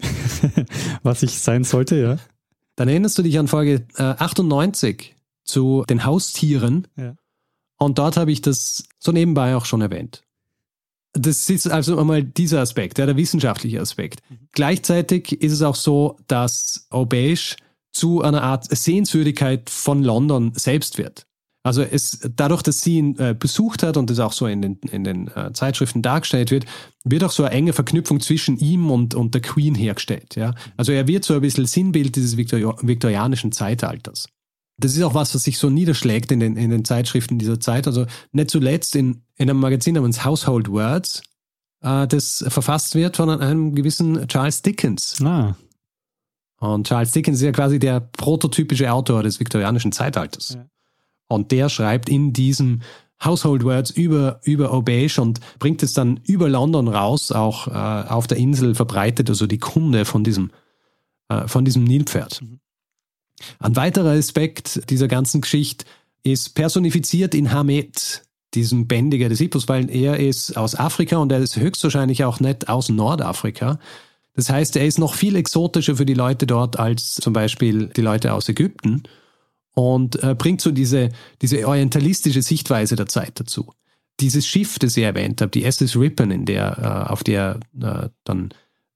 was ich sein sollte, ja, dann erinnerst du dich an Folge äh, achtundneunzig zu den Haustieren. Ja. Und dort habe ich das so nebenbei auch schon erwähnt. Das ist also einmal dieser Aspekt, ja, der wissenschaftliche Aspekt. Mhm. Gleichzeitig ist es auch so, dass Aubèche zu einer Art Sehenswürdigkeit von London selbst wird. Also es, dadurch, dass sie ihn äh, besucht hat und das auch so in den, in den äh, Zeitschriften dargestellt wird, wird auch so eine enge Verknüpfung zwischen ihm und, und der Queen hergestellt. Ja? Also er wird so ein bisschen Sinnbild dieses Viktor- viktorianischen Zeitalters. Das ist auch was, was sich so niederschlägt in den, in den Zeitschriften dieser Zeit. Also nicht zuletzt in, in einem Magazin namens Household Words, äh, das verfasst wird von einem gewissen Charles Dickens. Ah. Und Charles Dickens ist ja quasi der prototypische Autor des viktorianischen Zeitalters. Ja. Und der schreibt in diesem Household Words über, über Aubèche und bringt es dann über London raus, auch äh, auf der Insel verbreitet, also die Kunde von diesem, äh, von diesem Nilpferd. Mhm. Ein weiterer Aspekt dieser ganzen Geschichte ist personifiziert in Hamed, diesem Bändiger des Hippos, weil er ist aus Afrika und er ist höchstwahrscheinlich auch nicht aus Nordafrika. Das heißt, er ist noch viel exotischer für die Leute dort als zum Beispiel die Leute aus Ägypten und äh, bringt so diese, diese orientalistische Sichtweise der Zeit dazu. Dieses Schiff, das ich erwähnt habe, die S S Ripon, in der, äh, auf der äh, dann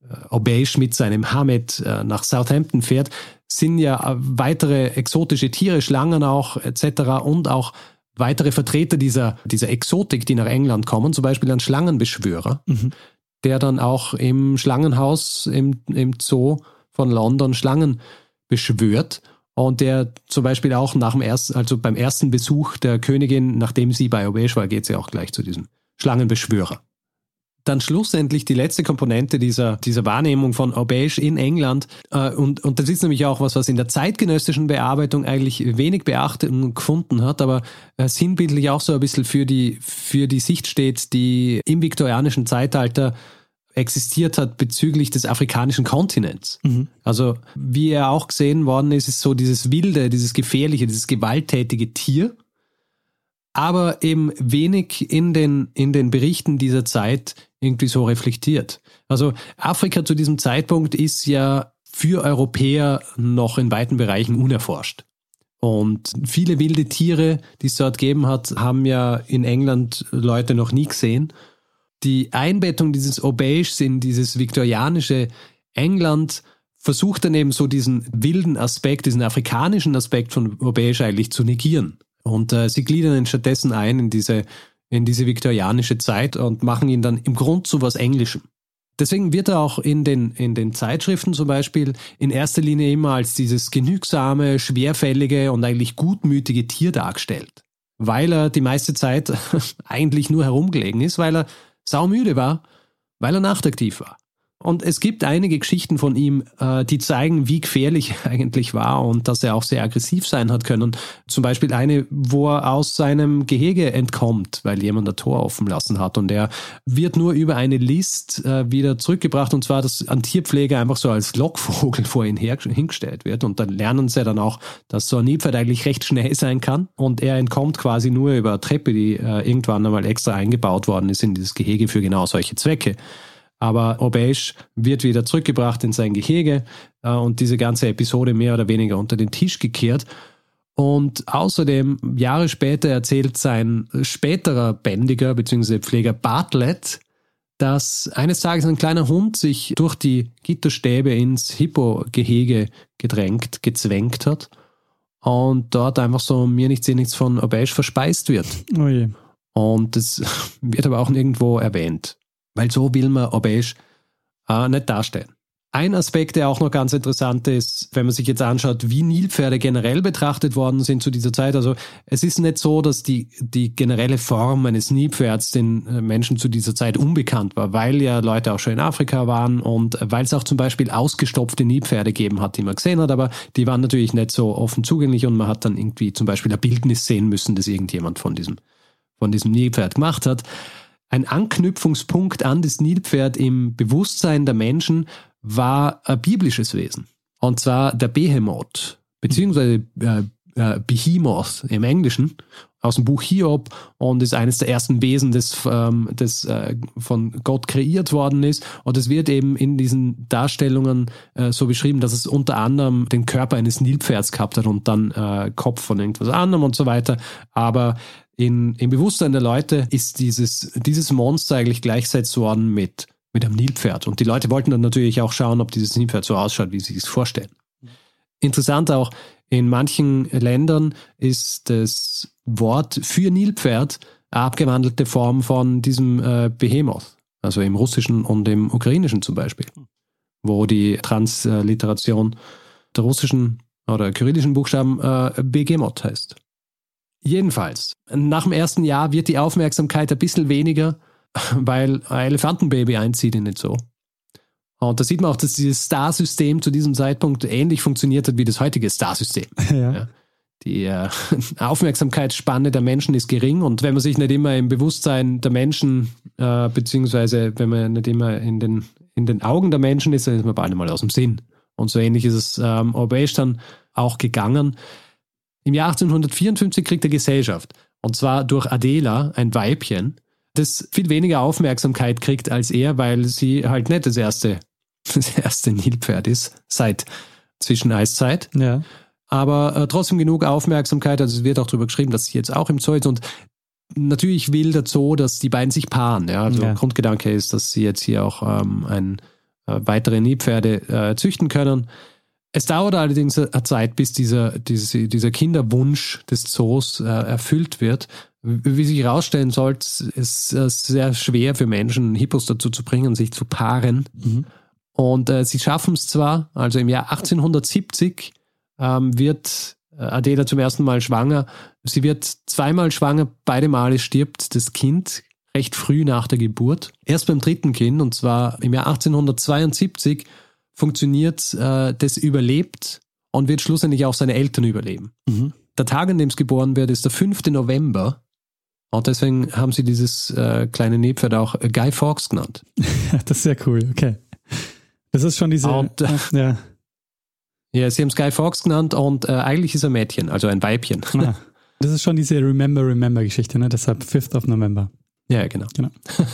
Obeish mit seinem Hamed äh, nach Southampton fährt, sind ja äh, weitere exotische Tiere, Schlangen auch et cetera und auch weitere Vertreter dieser, dieser Exotik, die nach England kommen, zum Beispiel ein Schlangenbeschwörer, mhm. der dann auch im Schlangenhaus im, im Zoo von London Schlangen beschwört und der zum Beispiel auch nach dem ersten, also beim ersten Besuch der Königin, nachdem sie bei Obeish war, geht sie auch gleich zu diesem Schlangenbeschwörer. Dann schlussendlich die letzte Komponente dieser, dieser Wahrnehmung von Obeish in England. Äh, und, und das ist nämlich auch was, was in der zeitgenössischen Bearbeitung eigentlich wenig Beachtung gefunden hat, aber äh, sinnbildlich auch so ein bisschen für die, für die Sicht steht, die im viktorianischen Zeitalter existiert hat bezüglich des afrikanischen Kontinents. Mhm. Also wie er auch gesehen worden ist, ist so dieses wilde, dieses gefährliche, dieses gewalttätige Tier, aber eben wenig in den, in den Berichten dieser Zeit irgendwie so reflektiert. Also Afrika zu diesem Zeitpunkt ist ja für Europäer noch in weiten Bereichen unerforscht. Und viele wilde Tiere, die es dort gegeben hat, haben ja in England Leute noch nie gesehen. Die Einbettung dieses Obeish in dieses viktorianische England versucht dann eben so diesen wilden Aspekt, diesen afrikanischen Aspekt von Obeish eigentlich zu negieren. Und äh, sie gliedern ihn stattdessen ein in diese, in diese viktorianische Zeit und machen ihn dann im Grund zu was Englischem. Deswegen wird er auch in den, in den Zeitschriften zum Beispiel in erster Linie immer als dieses genügsame, schwerfällige und eigentlich gutmütige Tier dargestellt. Weil er die meiste Zeit eigentlich nur herumgelegen ist, weil er saumüde war, weil er nachtaktiv war. Und es gibt einige Geschichten von ihm, äh, die zeigen, wie gefährlich er eigentlich war und dass er auch sehr aggressiv sein hat können. Zum Beispiel eine, wo er aus seinem Gehege entkommt, weil jemand das Tor offen lassen hat. Und er wird nur über eine List äh, wieder zurückgebracht, und zwar, dass ein Tierpfleger einfach so als Lockvogel vor ihn her, hingestellt wird. Und dann lernen sie dann auch, dass so ein Nilpferd eigentlich recht schnell sein kann. Und er entkommt quasi nur über eine Treppe, die äh, irgendwann einmal extra eingebaut worden ist in dieses Gehege für genau solche Zwecke. Aber Obeish wird wieder zurückgebracht in sein Gehege äh, und diese ganze Episode mehr oder weniger unter den Tisch gekehrt. Und außerdem, Jahre später, erzählt sein späterer Bändiger bzw. Pfleger Bartlett, dass eines Tages ein kleiner Hund sich durch die Gitterstäbe ins Hippo-Gehege gedrängt, gezwängt hat und dort einfach so mir nichts, eh nichts von Obeish verspeist wird. Oh je. Und das wird aber auch nirgendwo erwähnt. Weil so will man Obeish äh, nicht darstellen. Ein Aspekt, der auch noch ganz interessant ist, wenn man sich jetzt anschaut, wie Nilpferde generell betrachtet worden sind zu dieser Zeit. Also es ist nicht so, dass die, die generelle Form eines Nilpferds den Menschen zu dieser Zeit unbekannt war, weil ja Leute auch schon in Afrika waren und weil es auch zum Beispiel ausgestopfte Nilpferde gegeben hat, die man gesehen hat, aber die waren natürlich nicht so offen zugänglich und man hat dann irgendwie zum Beispiel ein Bildnis sehen müssen, das irgendjemand von diesem, von diesem Nilpferd gemacht hat. Ein Anknüpfungspunkt an das Nilpferd im Bewusstsein der Menschen war ein biblisches Wesen. Und zwar der Behemoth, beziehungsweise äh, äh, Behemoth im Englischen, aus dem Buch Hiob, und ist eines der ersten Wesen, das, ähm, das äh, von Gott kreiert worden ist. Und es wird eben in diesen Darstellungen äh, so beschrieben, dass es unter anderem den Körper eines Nilpferds gehabt hat und dann äh, Kopf von irgendwas anderem und so weiter. Aber in, im Bewusstsein der Leute ist dieses, dieses Monster eigentlich gleichgesetzt worden mit, mit einem Nilpferd. Und die Leute wollten dann natürlich auch schauen, ob dieses Nilpferd so ausschaut, wie sie es vorstellen. Interessant auch, in manchen Ländern ist das Wort für Nilpferd eine abgewandelte Form von diesem äh, Behemoth, also im Russischen und im Ukrainischen zum Beispiel, wo die Transliteration der russischen oder kyrillischen Buchstaben äh, Behemoth heißt. Jedenfalls, nach dem ersten Jahr wird die Aufmerksamkeit ein bisschen weniger, weil ein Elefantenbaby einzieht in den Zoo. Und da sieht man auch, dass dieses Star-System zu diesem Zeitpunkt ähnlich funktioniert hat wie das heutige Star-System. Ja. Ja. Die äh, Aufmerksamkeitsspanne der Menschen ist gering, und wenn man sich nicht immer im Bewusstsein der Menschen, äh, beziehungsweise wenn man nicht immer in den, in den Augen der Menschen ist, dann ist man bald mal aus dem Sinn. Und so ähnlich ist es ähm, Obeish dann auch gegangen. Im Jahr achtzehnhundertvierundfünfzig kriegt er Gesellschaft. Und zwar durch Adela, ein Weibchen, das viel weniger Aufmerksamkeit kriegt als er, weil sie halt nicht das erste, das erste Nilpferd ist seit Zwischeneiszeit. Ja. Aber äh, trotzdem genug Aufmerksamkeit. Also es wird auch darüber geschrieben, dass sie jetzt auch im Zoo ist. Und natürlich will der Zoo, dass die beiden sich paaren. Ja? Also ja. Grundgedanke ist, dass sie jetzt hier auch ähm, ein, äh, weitere Nilpferde äh, züchten können. Es dauert allerdings eine Zeit, bis dieser, diese, dieser Kinderwunsch des Zoos äh, erfüllt wird. Wie sich herausstellen soll, ist es äh, sehr schwer für Menschen, Hippos dazu zu bringen, sich zu paaren. Mhm. Und äh, sie schaffen es zwar, also im Jahr achtzehnhundertsiebzig ähm, wird Adela zum ersten Mal schwanger. Sie wird zweimal schwanger, beide Male stirbt das Kind recht früh nach der Geburt. Erst beim dritten Kind, und zwar im Jahr achtzehnhundertzweiundsiebzig, funktioniert äh, das überlebt und wird schlussendlich auch seine Eltern überleben. Mhm. Der Tag, an dem es geboren wird, ist der fünfte November. Und deswegen haben sie dieses äh, kleine Nilpferd auch Guy Fawkes genannt. Das ist sehr cool, okay. Das ist schon diese... Und, äh, ja. Ja, sie haben es Guy Fawkes genannt und äh, eigentlich ist er ein Mädchen, also ein Weibchen. Ah, das ist schon diese Remember, Remember-Geschichte, ne? Deshalb fifth of November. Ja, genau. genau.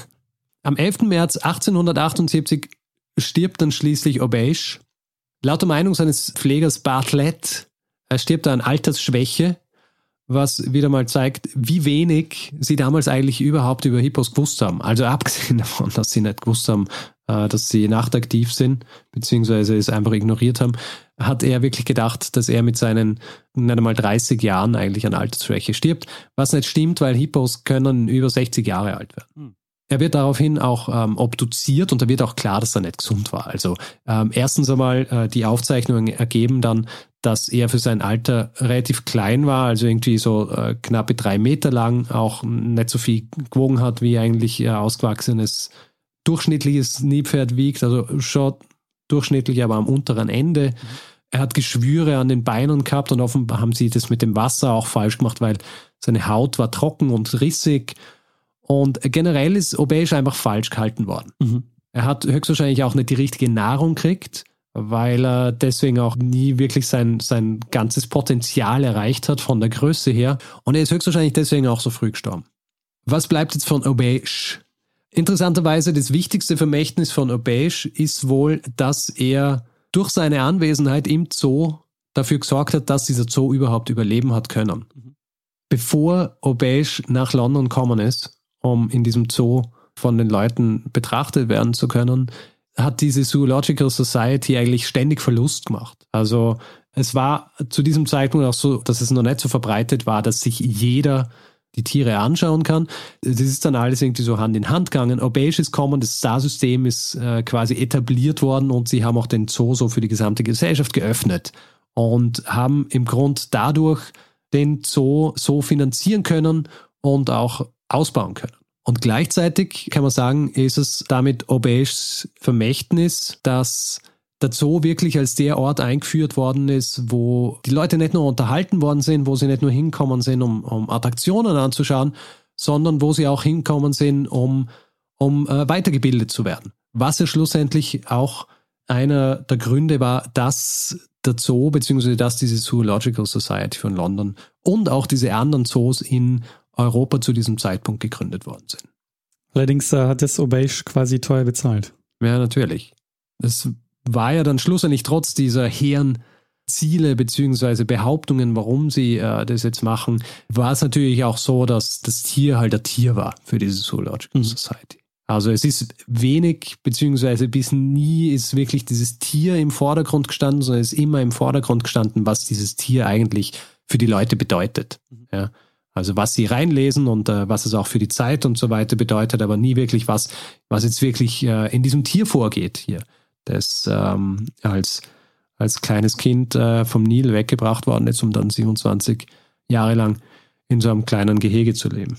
Am elften März achtzehnhundertachtundsiebzig stirbt dann schließlich Obeish. Laut der Meinung seines Pflegers Bartlett er stirbt er an Altersschwäche, was wieder mal zeigt, wie wenig sie damals eigentlich überhaupt über Hippos gewusst haben. Also abgesehen davon, dass sie nicht gewusst haben, dass sie nachtaktiv sind, beziehungsweise es einfach ignoriert haben, hat er wirklich gedacht, dass er mit seinen nicht einmal dreißig Jahren eigentlich an Altersschwäche stirbt, was nicht stimmt, weil Hippos können über sechzig Jahre alt werden. Hm. Er wird daraufhin auch ähm, obduziert und da wird auch klar, dass er nicht gesund war. Also ähm, erstens einmal äh, die Aufzeichnungen ergeben dann, dass er für sein Alter relativ klein war, also irgendwie so äh, knappe drei Meter lang, auch nicht so viel gewogen hat, wie eigentlich äh, ausgewachsenes durchschnittliches Nilpferd wiegt, also schon durchschnittlich, aber am unteren Ende. Mhm. Er hat Geschwüre an den Beinen gehabt und offenbar haben sie das mit dem Wasser auch falsch gemacht, weil seine Haut war trocken und rissig. Und generell ist Obeish einfach falsch gehalten worden. Mhm. Er hat höchstwahrscheinlich auch nicht die richtige Nahrung gekriegt, weil er deswegen auch nie wirklich sein, sein ganzes Potenzial erreicht hat von der Größe her. Und er ist höchstwahrscheinlich deswegen auch so früh gestorben. Was bleibt jetzt von Obeish? Interessanterweise das wichtigste Vermächtnis von Obeish ist wohl, dass er durch seine Anwesenheit im Zoo dafür gesorgt hat, dass dieser Zoo überhaupt überleben hat können. Mhm. Bevor Obeish nach London gekommen ist, um in diesem Zoo von den Leuten betrachtet werden zu können, hat diese Zoological Society eigentlich ständig Verlust gemacht. Also es war zu diesem Zeitpunkt auch so, dass es noch nicht so verbreitet war, dass sich jeder die Tiere anschauen kann. Das ist dann alles irgendwie so Hand in Hand gegangen. Obeish ist gekommen, das S A R-System ist äh, quasi etabliert worden und sie haben auch den Zoo so für die gesamte Gesellschaft geöffnet und haben im Grund dadurch den Zoo so finanzieren können und auch ausbauen können. Und gleichzeitig kann man sagen, ist es damit Obeishs Vermächtnis, dass der Zoo wirklich als der Ort eingeführt worden ist, wo die Leute nicht nur unterhalten worden sind, wo sie nicht nur hinkommen sind, um, um Attraktionen anzuschauen, sondern wo sie auch hinkommen sind, um, um äh, weitergebildet zu werden. Was ja schlussendlich auch einer der Gründe war, dass der Zoo, beziehungsweise dass diese Zoological Society von London und auch diese anderen Zoos in Europa zu diesem Zeitpunkt gegründet worden sind. Allerdings äh, hat das Obeish quasi teuer bezahlt. Ja, natürlich. Das war ja dann schlussendlich trotz dieser hehren Ziele bzw. Behauptungen, warum sie äh, das jetzt machen, war es natürlich auch so, dass das Tier halt ein Tier war für diese Zoological mhm. Society. Also es ist wenig bzw. bis nie ist wirklich dieses Tier im Vordergrund gestanden, sondern es ist immer im Vordergrund gestanden, was dieses Tier eigentlich für die Leute bedeutet. Mhm. Ja. Also was sie reinlesen und äh, was es auch für die Zeit und so weiter bedeutet, aber nie wirklich was, was jetzt wirklich äh, in diesem Tier vorgeht hier, das ähm, als, als kleines Kind äh, vom Nil weggebracht worden ist, um dann siebenundzwanzig Jahre lang in so einem kleinen Gehege zu leben.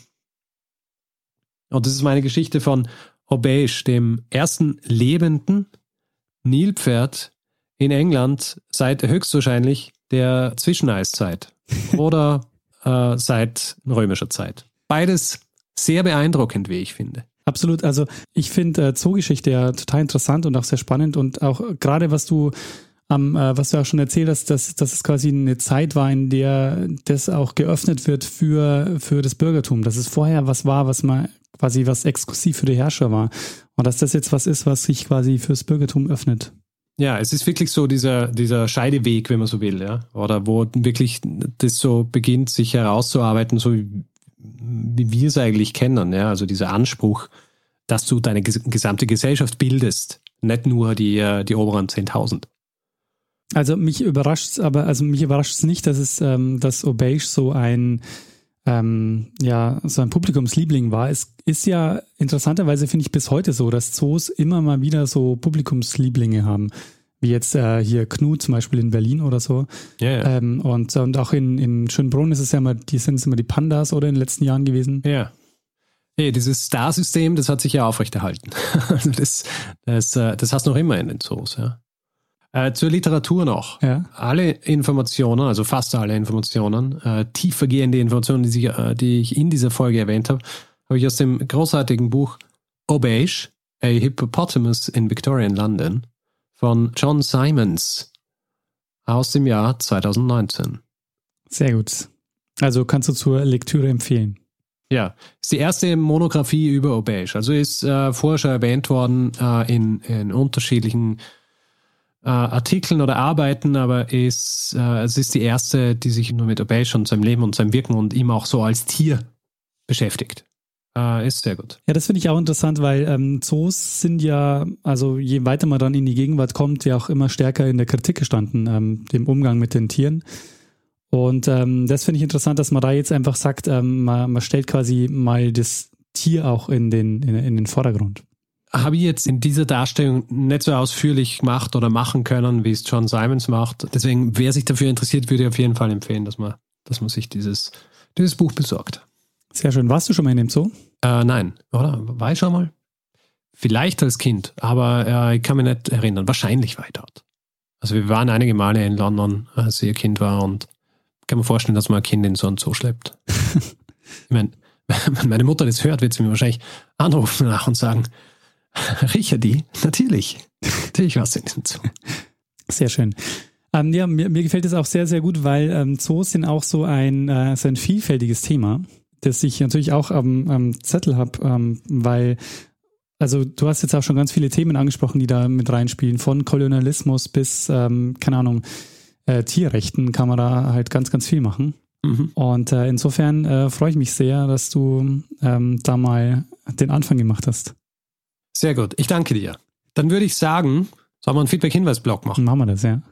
Und das ist meine Geschichte von Obeish, dem ersten lebenden Nilpferd in England seit höchstwahrscheinlich der Zwischeneiszeit oder äh, seit römischer Zeit. Beides sehr beeindruckend, wie ich finde. Absolut, also ich finde äh, Zoogeschichte ja total interessant und auch sehr spannend und auch gerade was du ähm, äh, was du auch schon erzählt hast, dass, dass es quasi eine Zeit war, in der das auch geöffnet wird für, für das Bürgertum, dass es vorher was war, was mal quasi was exklusiv für die Herrscher war und dass das jetzt was ist, was sich quasi fürs Bürgertum öffnet. Ja, es ist wirklich so dieser, dieser Scheideweg, wenn man so will, ja, oder wo wirklich das so beginnt, sich herauszuarbeiten, so wie, wie wir es eigentlich kennen, ja, also dieser Anspruch, dass du deine gesamte Gesellschaft bildest, nicht nur die, die oberen zehntausend. Also mich überrascht es aber, also mich überrascht es nicht, dass es, ähm, dass Obeysch so ein, ähm, ja, so ein Publikumsliebling war. Es ist ja interessanterweise, finde ich, bis heute so, dass Zoos immer mal wieder so Publikumslieblinge haben. Wie jetzt äh, hier Knut zum Beispiel in Berlin oder so. Ja, ja. Ähm, und, und auch in, in Schönbrunn ist es ja immer, die sind es immer die Pandas oder in den letzten Jahren gewesen. Ja. Hey, dieses Star-System, das hat sich ja aufrechterhalten. Also das, das, das hast du noch immer in den Zoos, ja. Äh, zur Literatur noch. Ja. Alle Informationen, also fast alle Informationen, äh, tiefergehende Informationen, die, sie, äh, die ich in dieser Folge erwähnt habe, habe ich aus dem großartigen Buch Obeysch, A Hippopotamus in Victorian London von John Simons aus dem Jahr zweitausendneunzehn. Sehr gut. Also kannst du zur Lektüre empfehlen. Ja, ist die erste Monographie über Obeysch. Also ist äh, vorher schon erwähnt worden äh, in, in unterschiedlichen äh, Artikeln oder Arbeiten, aber ist, äh, es ist die erste, die sich nur mit Obeysch und seinem Leben und seinem Wirken und ihm auch so als Tier beschäftigt. Äh, ist sehr gut. Ja, das finde ich auch interessant, weil ähm, Zoos sind ja, also je weiter man dann in die Gegenwart kommt, ja auch immer stärker in der Kritik gestanden, ähm, dem Umgang mit den Tieren. Und ähm, das finde ich interessant, dass man da jetzt einfach sagt, ähm, man, man stellt quasi mal das Tier auch in den, in, in den Vordergrund. Habe ich jetzt in dieser Darstellung nicht so ausführlich gemacht oder machen können, wie es John Simons macht. Deswegen, wer sich dafür interessiert, würde ich auf jeden Fall empfehlen, dass man, dass man sich dieses, dieses Buch besorgt. Sehr schön. Warst du schon mal in dem Zoo? Äh, nein, oder? War ich schon mal? Vielleicht als Kind, aber äh, ich kann mich nicht erinnern. Wahrscheinlich war ich dort. Also wir waren einige Male in London, als ich ein Kind war und ich kann mir vorstellen, dass man ein Kind in so einen Zoo schleppt. Ich meine, wenn meine Mutter das hört, wird sie mir wahrscheinlich anrufen nach und sagen, Richardi, natürlich. Natürlich warst du in diesem Zoo. Sehr schön. Ähm, ja, mir, mir gefällt es auch sehr, sehr gut, weil ähm, Zoos sind auch so ein, äh, so ein vielfältiges Thema, das ich natürlich auch am, am Zettel habe, ähm, weil, also du hast jetzt auch schon ganz viele Themen angesprochen, die da mit reinspielen, von Kolonialismus bis, ähm, keine Ahnung, äh, Tierrechten kann man da halt ganz, ganz viel machen. Mhm. Und äh, insofern äh, freue ich mich sehr, dass du ähm, da mal den Anfang gemacht hast. Sehr gut, ich danke dir. Dann würde ich sagen, sollen wir einen Feedback-Hinweis-Blog machen? Machen wir das, ja.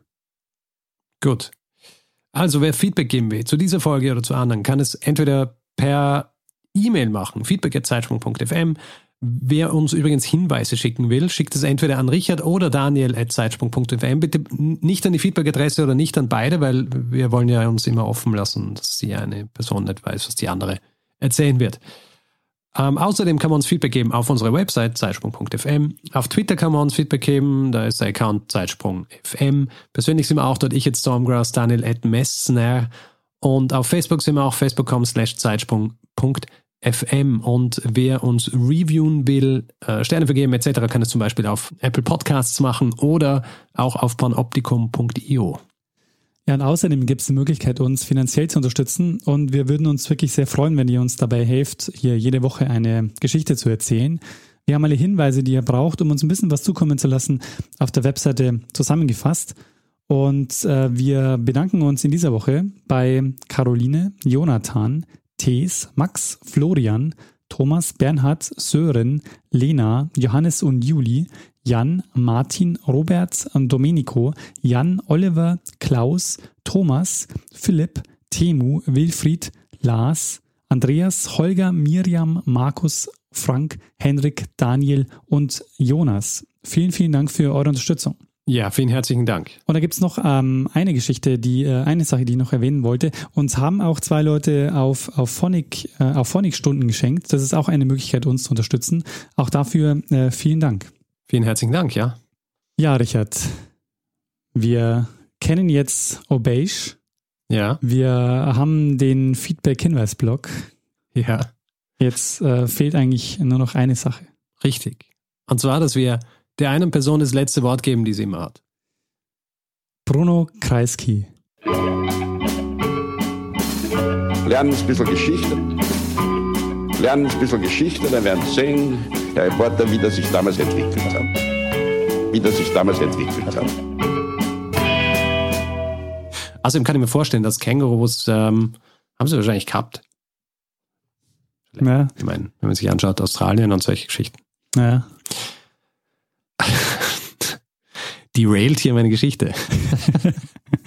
Gut. Also wer Feedback geben will zu dieser Folge oder zu anderen, kann es entweder per E-Mail machen, feedback at zeitsprung punkt f m. Wer uns übrigens Hinweise schicken will, schickt es entweder an Richard oder Daniel at zeitsprung punkt f m. Bitte nicht an die Feedback-Adresse oder nicht an beide, weil wir wollen ja uns immer offen lassen, dass die eine Person nicht weiß, was die andere erzählen wird. Ähm, außerdem kann man uns Feedback geben auf unserer Website zeitsprung punkt f m. Auf Twitter kann man uns Feedback geben, da ist der Account zeitsprung punkt f m. Persönlich sind wir auch dort, ich at Stormgrass, Daniel at Messner. Und auf Facebook sind wir auch facebook punkt com slash zeitsprung punkt f m. Und wer uns reviewen will, äh, Sterne vergeben et cetera, kann es zum Beispiel auf Apple Podcasts machen oder auch auf panoptikum punkt i o. Ja, und außerdem gibt es die Möglichkeit, uns finanziell zu unterstützen und wir würden uns wirklich sehr freuen, wenn ihr uns dabei helft, hier jede Woche eine Geschichte zu erzählen. Wir haben alle Hinweise, die ihr braucht, um uns ein bisschen was zukommen zu lassen, auf der Webseite zusammengefasst. Und äh, wir bedanken uns in dieser Woche bei Caroline, Jonathan, Thees, Max, Florian, Thomas, Bernhard, Sören, Lena, Johannes und Juli, Jan, Martin, Robert, Domenico, Jan, Oliver, Klaus, Thomas, Philipp, Temu, Wilfried, Lars, Andreas, Holger, Miriam, Markus, Frank, Henrik, Daniel und Jonas. Vielen, vielen Dank für eure Unterstützung. Ja, vielen herzlichen Dank. Und da gibt es noch ähm, eine Geschichte, die äh, eine Sache, die ich noch erwähnen wollte. Uns haben auch zwei Leute auf, auf Phonic, äh, auf Phonic-Stunden geschenkt. Das ist auch eine Möglichkeit, uns zu unterstützen. Auch dafür äh, vielen Dank. Vielen herzlichen Dank, ja. Ja, Richard, wir kennen jetzt Obeysch. Ja. Wir haben den Feedback-Hinweis-Blog. Ja. Jetzt äh, fehlt eigentlich nur noch eine Sache. Richtig. Und zwar, dass wir der einen Person das letzte Wort geben, die sie immer hat. Bruno Kreisky. Lernen ein bisschen Geschichte. Lernen ein bisschen Geschichte, dann werden Sie sehen, der Reporter, wie das sich damals entwickelt hat. Wie das sich damals entwickelt hat. Außerdem kann ich mir vorstellen, dass Kängurus ähm, haben sie wahrscheinlich gehabt. Ja. Ich meine, wenn man sich anschaut, Australien und solche Geschichten. Ja. derailt hier meine Geschichte.